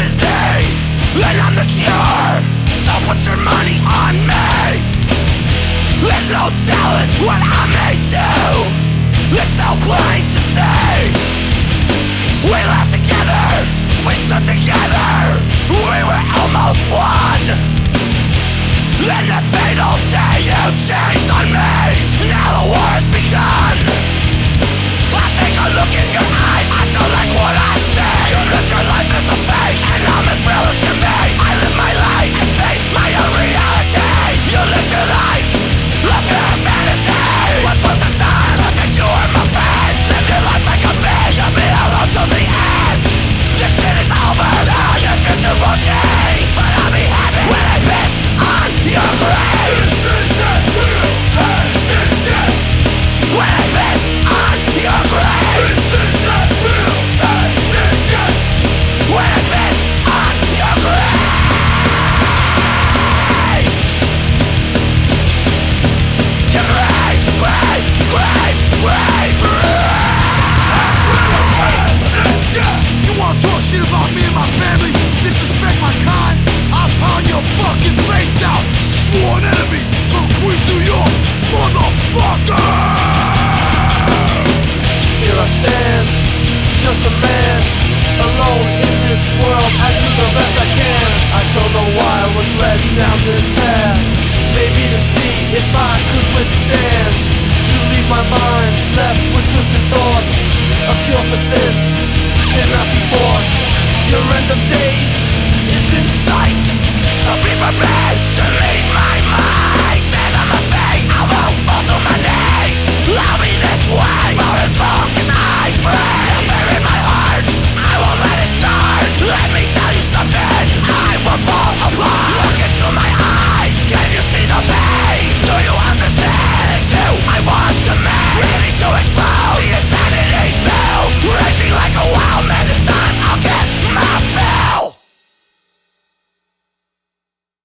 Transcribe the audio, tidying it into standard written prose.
disease, and I'm the cure. So put your money on me. There's no telling what I may do. It's so plain to see. We laughed together, we stood together, we were almost one. Then the fatal day you changed on me. Now the war has begun.